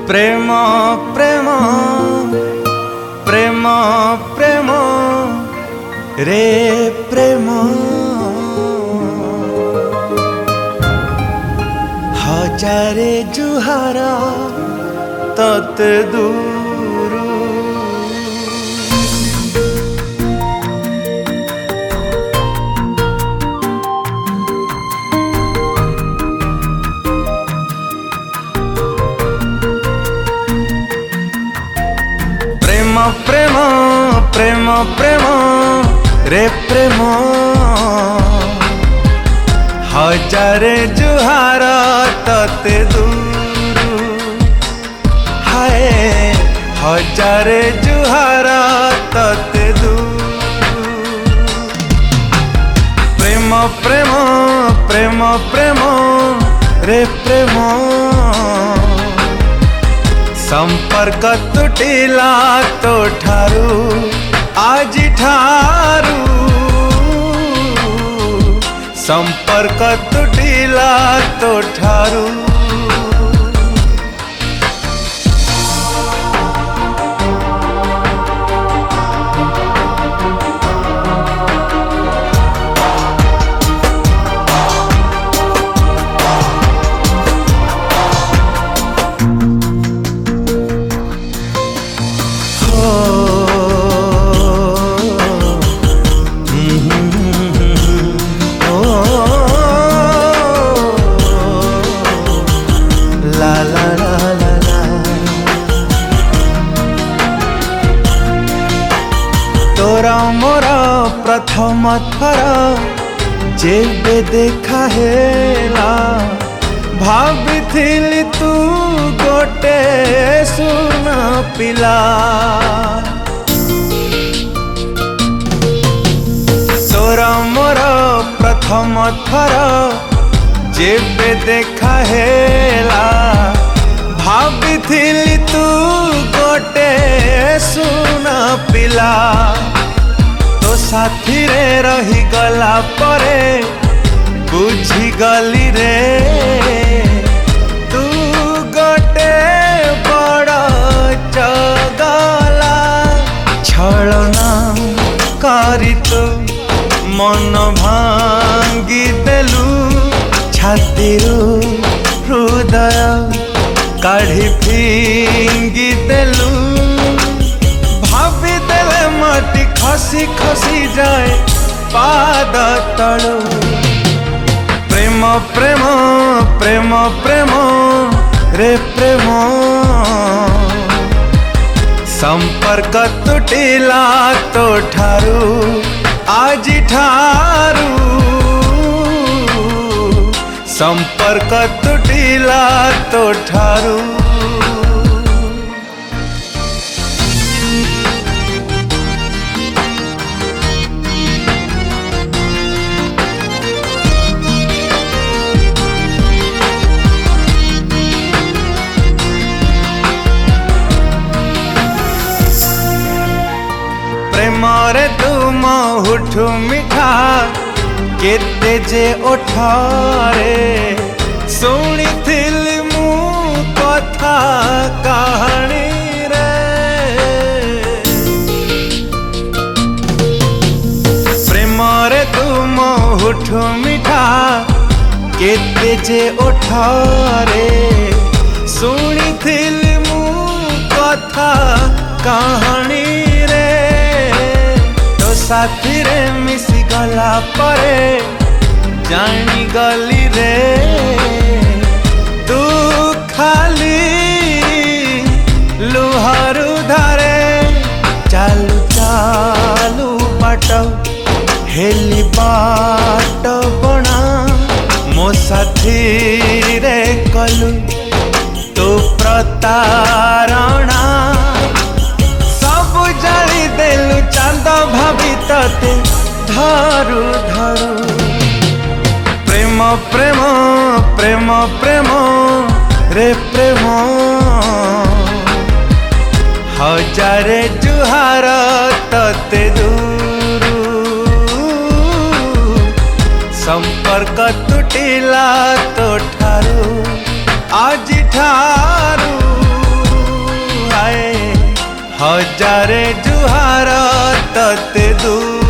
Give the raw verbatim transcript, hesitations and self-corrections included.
प्रेम प्रेम प्रेम प्रेम रे प्रेम हजारे जुहार तते दूर प्रेम प्रेम प्रेम प्रेम रे प्रेम हजारे जुहार तते दूर हाय हजारे जुहार तते दूर प्रेम प्रेम प्रेम प्रेम रे प्रेम संपर्क तुटिला तो ठारू आज ठारू संपर्क तुटिला तो ठारू तोरा मोर प्रथम थर जेबे देखा हेला भाविथिली तू गोटे सुन पिला तोरा मोर प्रथम थर जेबे देखा हेला भाविथिली तू गोटे सुन पिला तो साथी रे रही गला परे बुझी गली रे तू गोटे बड़ चगला छलना करी तो मन भांगी देलु छातीरू हृदय काढ़ी फिंगी देलु भाभी देले माटी खसी खसी जाए पाद तलु प्रेम प्रेम प्रेम प्रेम रे प्रेम संपर्क तुटिला तो ठारू आज ठारू संपर्क तुटिला तो ठारू प्रेम रे तुम उठू मिठा केते जे ओठारे सुनी थिली मु कथा कहानी रे प्रेम रे तुम उठू मिठा केते जे ओठारे सुनी थिली मु कथा कहानी रे साथी रे मिसी गला परे जानी गली रे तू खाली लुहारू धारे चालू चालू बाट हेली बाट बना मो साथी रे कलु तू प्रतारणा जाली देलु चांद भाभी तते धरू धरू प्रेम प्रेम प्रेम प्रेम रे प्रेम हजारे जुहार तते दूर संपर्क तुटिला तो ठारू आज ठारू हजारे जुहार तते दूर।